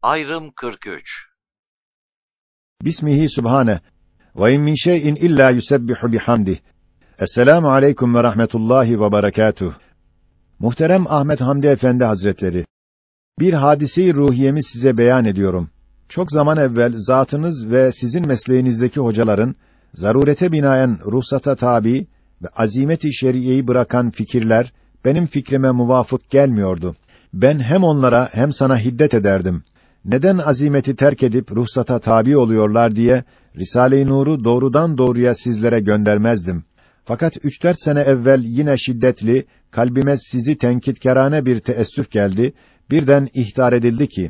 Ayrım 43. Bismihi subhane ve in min şey'in illa yusebbihu bihamdih. Esselamu aleyküm ve rahmetullahi ve berekatuh. Muhterem Ahmet Hamdi Efendi Hazretleri, bir hadise-i ruhiyemi size beyan ediyorum. Çok zaman evvel zatınız ve sizin mesleğinizdeki hocaların zarurete binaen ruhsata tabi ve azimet-i şer'iyeyi bırakan fikirler benim fikrime muvafık gelmiyordu. Ben hem onlara hem sana hiddet ederdim. Neden azimeti terk edip ruhsata tabi oluyorlar diye Risale-i Nur'u doğrudan doğruya sizlere göndermezdim. Fakat 3-4 sene evvel yine şiddetli, kalbime sizi tenkitkârane bir teessüf geldi, birden ihtar edildi ki,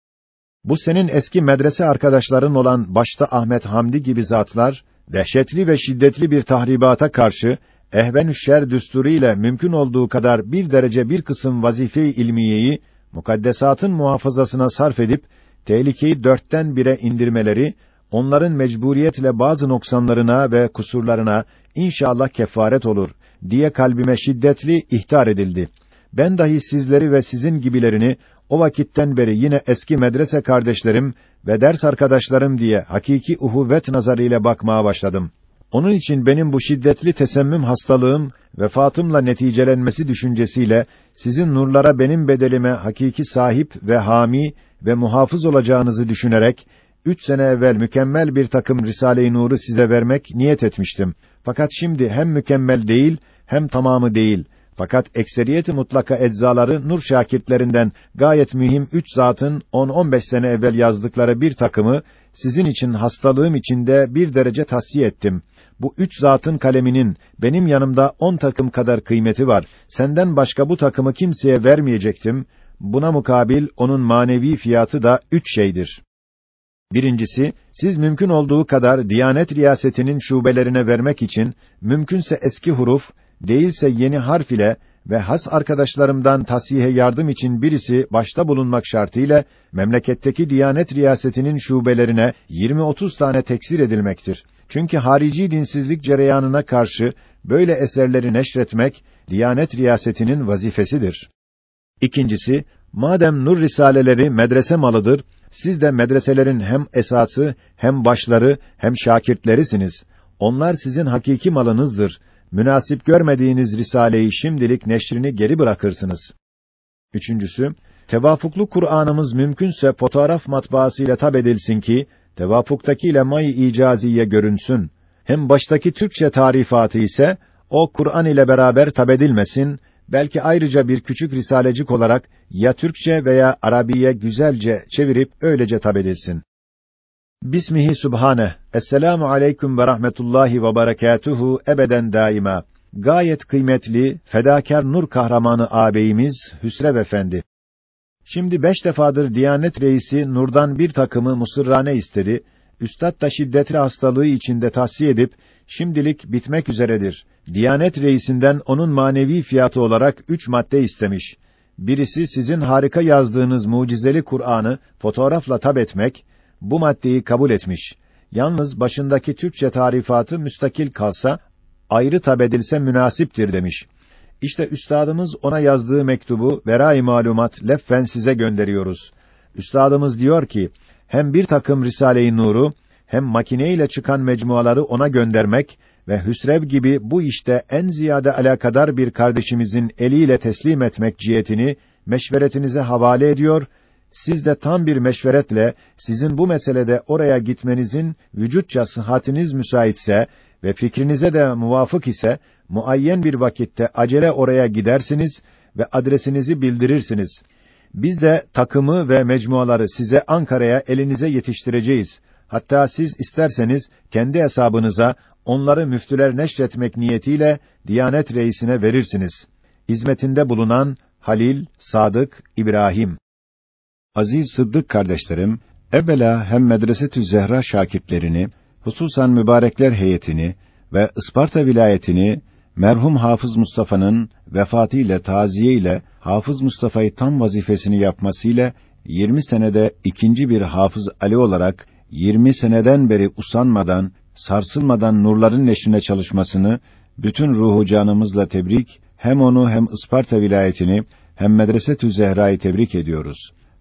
bu senin eski medrese arkadaşların olan başta Ahmet Hamdi gibi zatlar, dehşetli ve şiddetli bir tahribata karşı, ehven-ü şer düsturu ile mümkün olduğu kadar bir derece bir kısım vazife-i ilmiyeyi, mukaddesatın muhafazasına sarf edip, tehlikeyi 4'ten 1'e indirmeleri, onların mecburiyetle bazı noksanlarına ve kusurlarına inşallah kefaret olur diye kalbime şiddetli ihtar edildi. Ben dahi sizleri ve sizin gibilerini o vakitten beri yine eski medrese kardeşlerim ve ders arkadaşlarım diye hakiki uhuvvet nazarıyla bakmaya başladım. Onun için benim bu şiddetli tesemmüm hastalığım vefatımla neticelenmesi düşüncesiyle sizin nurlara benim bedelime hakiki sahip ve hami ve muhafız olacağınızı düşünerek 3 sene evvel mükemmel bir takım Risale-i Nur'u size vermek niyet etmiştim. Fakat şimdi hem mükemmel değil hem tamamı değil. Fakat ekseriyeti mutlaka eczaları nur şakirtlerinden gayet mühim 3 zatın 10-15 sene evvel yazdıkları bir takımı sizin için hastalığım içinde bir derece tahsiye ettim. Bu 3 zatın kaleminin benim yanımda 10 takım kadar kıymeti var. Senden başka bu takımı kimseye vermeyecektim. Buna mukabil onun manevi fiyatı da 3 şeydir. Birincisi, siz mümkün olduğu kadar Diyanet Riyasetinin şubelerine vermek için, mümkünse eski huruf, değilse yeni harf ile ve has arkadaşlarımdan tasihe yardım için birisi başta bulunmak şartıyla, memleketteki Diyanet Riyasetinin şubelerine 20-30 tane teksir edilmektir. Çünkü harici dinsizlik cereyanına karşı, böyle eserleri neşretmek, Diyanet Riyasetinin vazifesidir. İkincisi, madem nur risaleleri medrese malıdır, siz de medreselerin hem esası, hem başları, hem şakirtlerisiniz. Onlar sizin hakiki malınızdır. Münasip görmediğiniz risaleyi şimdilik neşrini geri bırakırsınız. Üçüncüsü, tevafuklu Kur'an'ımız mümkünse fotoğraf matbaasıyla tab edilsin ki, tevafuktaki lemay-ı icaziye görünsün. Hem baştaki Türkçe tarifatı ise, o Kur'an ile beraber tab edilmesin, belki ayrıca bir küçük risalecik olarak ya Türkçe veya Arabiye güzelce çevirip öylece tab edilsin. Bismihi subhane. Esselamu aleyküm ve rahmetullahi ve berekatuhu ebeden daima. Gayet kıymetli, fedakar nur kahramanı ağabeyimiz Hüsrev Efendi. Şimdi 5 defadır Diyanet Reisi Nur'dan bir takımı musırrane istedi. Üstad da şiddetli hastalığı içinde tahsiye edip, şimdilik bitmek üzeredir. Diyanet Reisinden onun manevi fiyatı olarak 3 madde istemiş. Birisi sizin harika yazdığınız mucizeli Kur'an'ı fotoğrafla tab etmek, bu maddeyi kabul etmiş. Yalnız başındaki Türkçe tarifatı müstakil kalsa, ayrı tab edilse münasiptir demiş. İşte üstadımız ona yazdığı mektubu verai malumat leffen size gönderiyoruz. Üstadımız diyor ki, hem bir takım Risale-i Nur'u, hem makineyle çıkan mecmuaları ona göndermek ve Hüsrev gibi bu işte en ziyade alakadar bir kardeşimizin eliyle teslim etmek cihetini meşveretinize havale ediyor. Siz de tam bir meşveretle sizin bu meselede oraya gitmenizin vücutça sıhhatiniz müsaitse ve fikrinize de muvafık ise muayyen bir vakitte acele oraya gidersiniz ve adresinizi bildirirsiniz. Biz de takımı ve mecmuaları size Ankara'ya elinize yetiştireceğiz. Hatta siz isterseniz kendi hesabınıza onları müftüler neşretmek niyetiyle Diyanet Reisine verirsiniz. Hizmetinde bulunan Halil, Sadık, İbrahim. Aziz Sıddık kardeşlerim, evvela hem Medresetü Zehra şakirtlerini, hususan mübarekler heyetini ve Isparta vilayetini merhum Hafız Mustafa'nın vefatıyla taziye ile Hafız Mustafa'yı tam vazifesini yapmasıyla 20 senede ikinci bir Hafız Ali olarak 20 seneden beri usanmadan, sarsılmadan nurların neşrine çalışmasını bütün ruhu canımızla tebrik, hem onu hem Isparta vilayetini hem Medresetü Zehra'yı tebrik ediyoruz.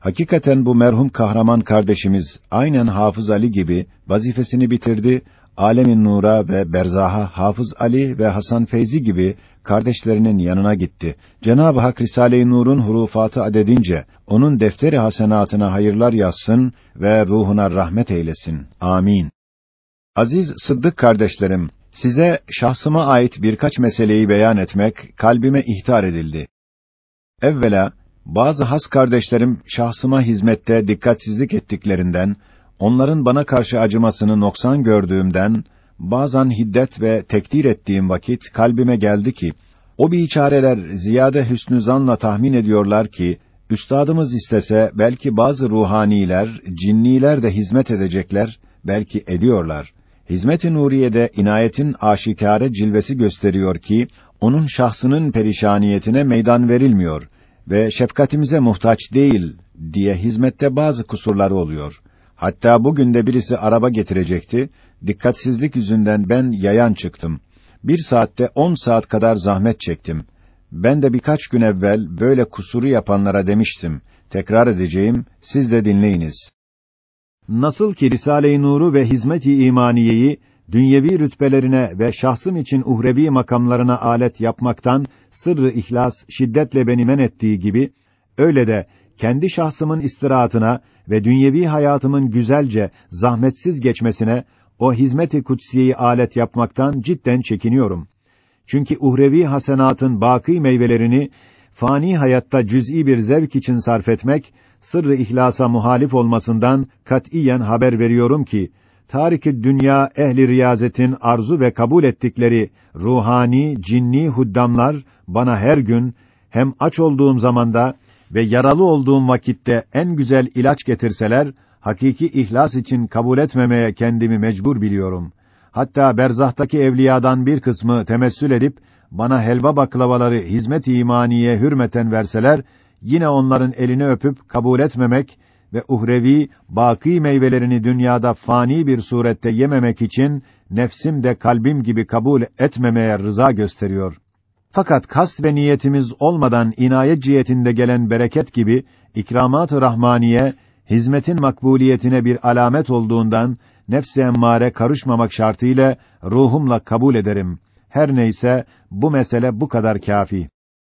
Hakikaten bu merhum kahraman kardeşimiz aynen Hafız Ali gibi vazifesini bitirdi. Âlemin nura ve berzaha Hafız Ali ve Hasan Feyzi gibi kardeşlerinin yanına gitti. Cenab-ı Hak Risale-i Nur'un hurufatı adedince onun defteri hasenatına hayırlar yazsın ve ruhuna rahmet eylesin. Amin. Aziz Sıddık kardeşlerim, size şahsıma ait birkaç meseleyi beyan etmek kalbime ihtar edildi. Evvela, bazı has kardeşlerim şahsıma hizmette dikkatsizlik ettiklerinden, onların bana karşı acımasını noksan gördüğümden, bazen hiddet ve tekdir ettiğim vakit kalbime geldi ki, o biçareler ziyade hüsnü zanla tahmin ediyorlar ki, üstadımız istese belki bazı ruhaniler, cinniler de hizmet edecekler, belki ediyorlar. Hizmet-i Nuriye'de inayetin aşikâre cilvesi gösteriyor ki, onun şahsının perişaniyetine meydan verilmiyor ve şefkatimize muhtaç değil diye hizmette bazı kusurları oluyor. Hatta bugün de birisi araba getirecekti, dikkatsizlik yüzünden ben yayan çıktım. 1 saatte 10 saat kadar zahmet çektim. Ben de birkaç gün evvel böyle kusuru yapanlara demiştim. Tekrar edeceğim, siz de dinleyiniz. Nasıl ki Risale-i Nur'u ve hizmet-i imaniyeyi dünyevi rütbelerine ve şahsım için uhrevi makamlarına alet yapmaktan sırrı ihlas şiddetle beni men ettiği gibi, öyle de kendi şahsımın istirahatına ve dünyevi hayatımın güzelce, zahmetsiz geçmesine o hizmet-i kutsiyeyi alet yapmaktan cidden çekiniyorum. Çünkü uhrevi hasenatın bâkî meyvelerini fani hayatta cüz'i bir zevk için sarf etmek, sırrı ihlasa muhalif olmasından katiyen haber veriyorum ki, tarik-i dünya ehli riyazetin arzu ve kabul ettikleri ruhani, cinni huddamlar bana her gün hem aç olduğum zamanda ve yaralı olduğum vakitte en güzel ilaç getirseler, hakiki ihlas için kabul etmemeye kendimi mecbur biliyorum. Hatta berzahtaki evliyadan bir kısmı temessül edip bana helva baklavaları hizmet-i imaniye hürmeten verseler, yine onların elini öpüp kabul etmemek ve uhrevi, bâkî meyvelerini dünyada fani bir surette yememek için nefsim de kalbim gibi kabul etmemeye rıza gösteriyor. Fakat kast ve niyetimiz olmadan inayet cihetinde gelen bereket gibi ikramat-ı rahmaniye hizmetin makbuliyetine bir alamet olduğundan nefs-i emmare karışmamak şartıyla ruhumla kabul ederim. Her neyse bu mesele bu kadar kâfi.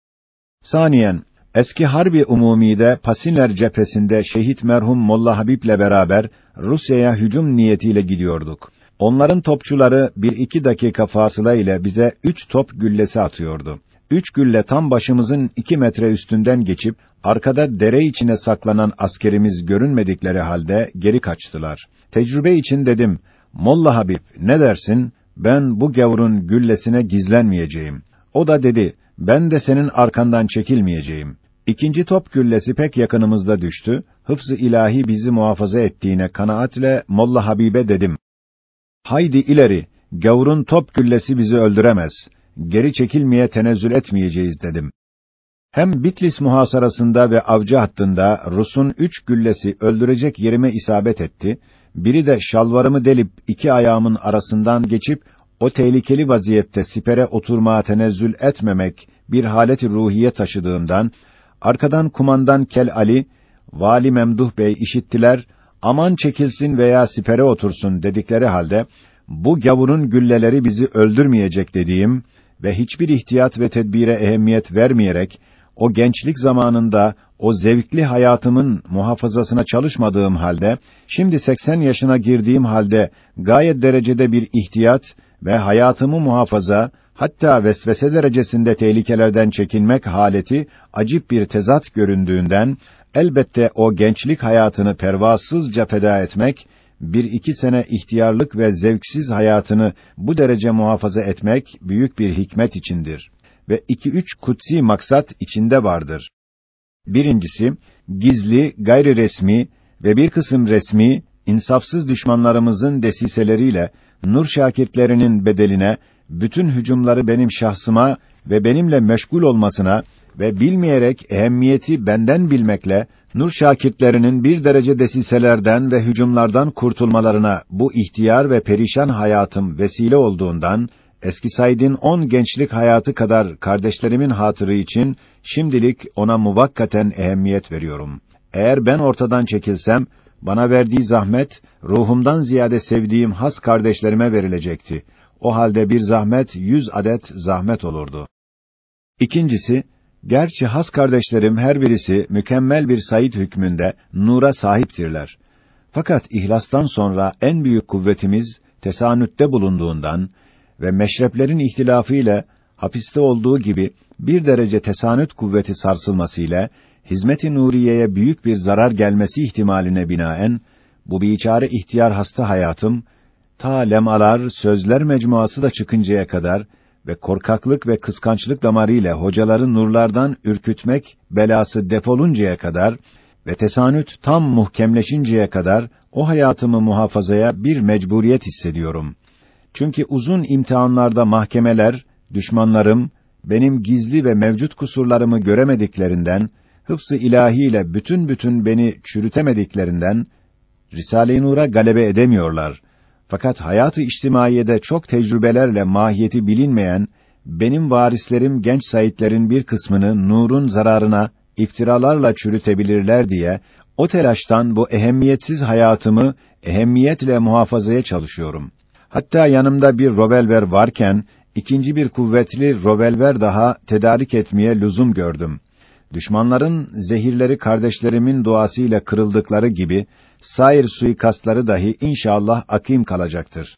Saniyen, eski Harbi Umumi'de Pasinler cephesinde şehit merhum Molla Habib'le beraber Rusya'ya hücum niyetiyle gidiyorduk. Onların topçuları 1-2 dakika fasıla ile bize 3 top güllesi atıyordu. 3 gülle tam başımızın 2 metre üstünden geçip arkada dere içine saklanan askerimiz görünmedikleri halde geri kaçtılar. Tecrübe için dedim, Molla Habib ne dersin? Ben bu gavurun güllesine gizlenmeyeceğim. O da dedi, ben de senin arkandan çekilmeyeceğim. 2. top güllesi pek yakınımızda düştü. Hıfz-ı ilahi bizi muhafaza ettiğine kanaatle Molla Habib'e dedim. Haydi ileri, gavurun top güllesi bizi öldüremez. Geri çekilmeye tenezzül etmeyeceğiz dedim. Hem Bitlis muhasarasında ve Avcı hattında Rus'un 3 güllesi öldürecek yerime isabet etti. Biri de şalvarımı delip 2 ayağımın arasından geçip o tehlikeli vaziyette sipere oturmaya tenezzül etmemek bir haleti ruhiye taşıdığımdan arkadan kumandan Kel Ali, Vali Memduh Bey işittiler. Aman çekilsin veya sipere otursun dedikleri halde bu gavurun gülleleri bizi öldürmeyecek dediğim ve hiçbir ihtiyat ve tedbire ehemmiyet vermeyerek o gençlik zamanında o zevkli hayatımın muhafazasına çalışmadığım halde şimdi 80 yaşına girdiğim halde gayet derecede bir ihtiyat ve hayatımı muhafaza hatta vesvese derecesinde tehlikelerden çekinmek haleti acip bir tezat göründüğünden elbette o gençlik hayatını pervasızca feda etmek, 1-2 sene ihtiyarlık ve zevksiz hayatını bu derece muhafaza etmek büyük bir hikmet içindir ve 2-3 kutsi maksat içinde vardır. Birincisi, gizli, gayri resmi ve bir kısım resmi, insafsız düşmanlarımızın desiseleriyle nur şakirtlerinin bedeline bütün hücumları benim şahsıma ve benimle meşgul olmasına ve bilmeyerek ehemmiyeti benden bilmekle nur şakirtlerinin bir derece desiselerden ve hücumlardan kurtulmalarına bu ihtiyar ve perişan hayatım vesile olduğundan eski Said'in 10 gençlik hayatı kadar kardeşlerimin hatırı için şimdilik ona muvakkaten ehemmiyet veriyorum. eğer ben ortadan çekilsem, bana verdiği zahmet, ruhumdan ziyade sevdiğim has kardeşlerime verilecekti. O halde bir zahmet, 100 adet zahmet olurdu. İkincisi, gerçi has kardeşlerim her birisi mükemmel bir said hükmünde nura sahiptirler. Fakat ihlastan sonra en büyük kuvvetimiz tesanütte bulunduğundan ve meşreplerin ihtilafı ile hapiste olduğu gibi bir derece tesanüt kuvveti sarsılmasıyla hizmet-i nuriyeye büyük bir zarar gelmesi ihtimaline binaen bu biçare ihtiyar hasta hayatım ta lemalar, sözler mecmuası da çıkıncaya kadar ve korkaklık ve kıskançlık damarıyla hocaları nurlardan ürkütmek belası defoluncaya kadar ve tesanüt tam muhkemleşinceye kadar o hayatımı muhafazaya bir mecburiyet hissediyorum. Çünkü uzun imtihanlarda mahkemeler, düşmanlarım, benim gizli ve mevcut kusurlarımı göremediklerinden, hıfz-ı ilahiyle bütün beni çürütemediklerinden, Risale-i Nur'a galebe edemiyorlar. Fakat hayat-ı içtimaiyede çok tecrübelerle mahiyeti bilinmeyen, benim varislerim genç saitlerin bir kısmını nurun zararına, iftiralarla çürütebilirler diye, o telaştan bu ehemmiyetsiz hayatımı ehemmiyetle muhafazaya çalışıyorum. Hatta yanımda bir revolver varken, ikinci bir kuvvetli revolver daha tedarik etmeye lüzum gördüm. Düşmanların zehirleri kardeşlerimin duasıyla kırıldıkları gibi, sair suikastları dahi inşallah akîm kalacaktır.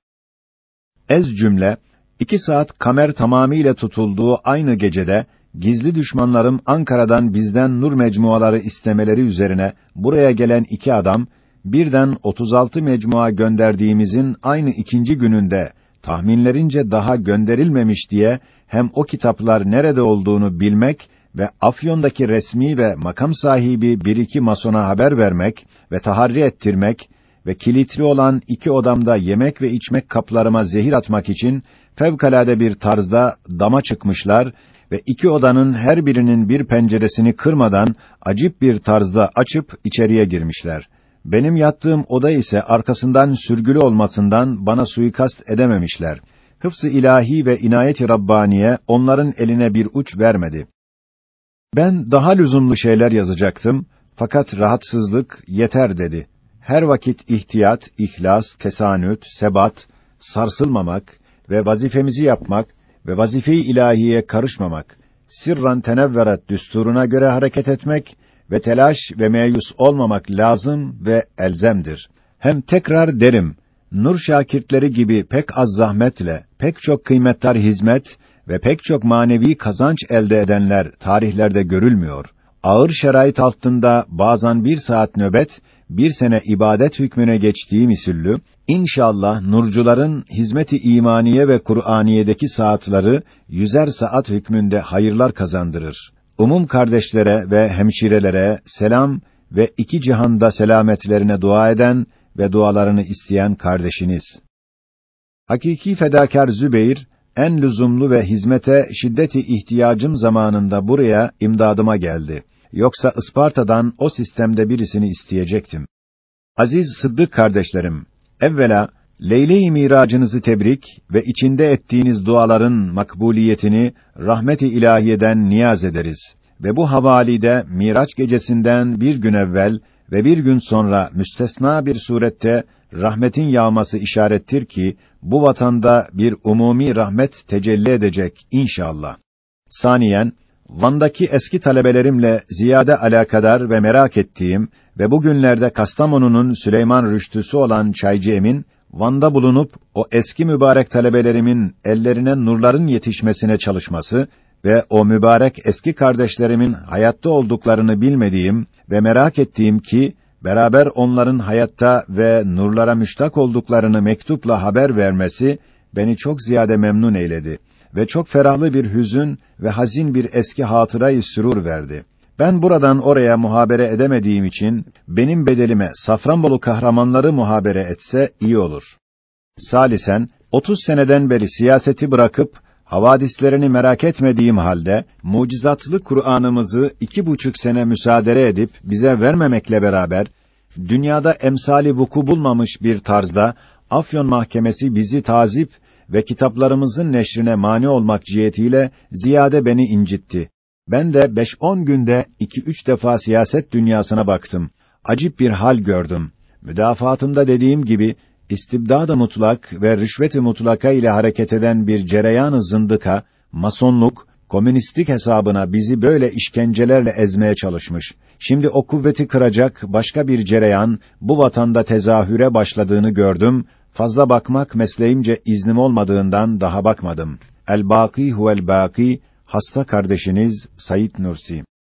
Ez cümle, 2 saat kamer tamamiyle tutulduğu aynı gecede, gizli düşmanlarım Ankara'dan bizden nur mecmuaları istemeleri üzerine, buraya gelen 2 adam, birden 36 mecmua gönderdiğimizin aynı ikinci gününde, tahminlerince daha gönderilmemiş diye, hem o kitaplar nerede olduğunu bilmek ve Afyon'daki resmi ve makam sahibi bir iki masona haber vermek ve taharri ettirmek ve kilitli olan 2 odamda yemek ve içmek kaplarıma zehir atmak için fevkalade bir tarzda dama çıkmışlar ve 2 odanın her birinin bir penceresini kırmadan acip bir tarzda açıp içeriye girmişler. Benim yattığım oda ise arkasından sürgülü olmasından bana suikast edememişler. Hıfz-ı ilahi ve inayet-i Rabbaniye onların eline bir uç vermedi. Ben daha lüzumlu şeyler yazacaktım, fakat rahatsızlık yeter dedi. Her vakit ihtiyat, ihlas, tesanüt, sebat, sarsılmamak ve vazifemizi yapmak ve vazife-i ilahiyeye karışmamak, sirran tenevverat düsturuna göre hareket etmek ve telaş ve meyus olmamak lazım ve elzemdir. Hem tekrar derim, nur şakirtleri gibi pek az zahmetle, pek çok kıymetdar hizmet ve pek çok manevi kazanç elde edenler tarihlerde görülmüyor. Ağır şerait altında bazen 1 saat nöbet, 1 sene ibadet hükmüne geçtiği misüllü, İnşallah nurcuların hizmet-i imaniye ve Kur'aniyedeki saatleri 100'er saat hükmünde hayırlar kazandırır. Umum kardeşlere ve hemşirelere selam ve 2 cihanda selametlerine dua eden ve dualarını isteyen kardeşiniz. Hakiki fedakar Zübeyir, en lüzumlu ve hizmete şiddeti ihtiyacım zamanında buraya imdadıma geldi. Yoksa Isparta'dan o sistemde birisini isteyecektim. Aziz Sıddık kardeşlerim, evvela Leyle-i Miracınızı tebrik ve içinde ettiğiniz duaların makbuliyetini rahmet-i ilahiyeden niyaz ederiz. Ve bu havalide Miraç gecesinden bir gün evvel ve bir gün sonra müstesna bir surette rahmetin yağması işarettir ki bu vatanda bir umumi rahmet tecelli edecek inşallah. Saniyen, Van'daki eski talebelerimle ziyade alakadar ve merak ettiğim ve bugünlerde Kastamonu'nun Süleyman Rüştüsü olan Çaycı Emin, Van'da bulunup o eski mübarek talebelerimin ellerine nurların yetişmesine çalışması ve o mübarek eski kardeşlerimin hayatta olduklarını bilmediğim ve merak ettiğim ki beraber onların hayatta ve nurlara müştak olduklarını mektupla haber vermesi beni çok ziyade memnun eyledi ve çok ferahlı bir hüzün ve hazin bir eski hatırayı sürur verdi. Ben buradan oraya muhabere edemediğim için benim bedelime Safranbolu kahramanları muhabere etse iyi olur. Salisen 30 seneden beri siyaseti bırakıp havadislerini merak etmediğim halde mucizatlı Kur'an'ımızı 2,5 sene müsaade edip bize vermemekle beraber dünyada emsali vuku bulmamış bir tarzda Afyon Mahkemesi bizi tazip ve kitaplarımızın neşrine mani olmak cihetiyle ziyade beni incitti. Ben de 5-10 günde 2-3 defa siyaset dünyasına baktım. Acip bir hal gördüm. Müdafaatımda dediğim gibi, istibdad-ı mutlak ve rüşvet-i mutlaka ile hareket eden bir cereyan-ı zındıka, masonluk, komünistlik hesabına bizi böyle işkencelerle ezmeye çalışmış. Şimdi o kuvveti kıracak başka bir cereyan, bu vatanda tezahüre başladığını gördüm. Fazla bakmak mesleğimce iznim olmadığından daha bakmadım. El-Bâkî huvel-Bâkî, hasta kardeşiniz Said Nursi.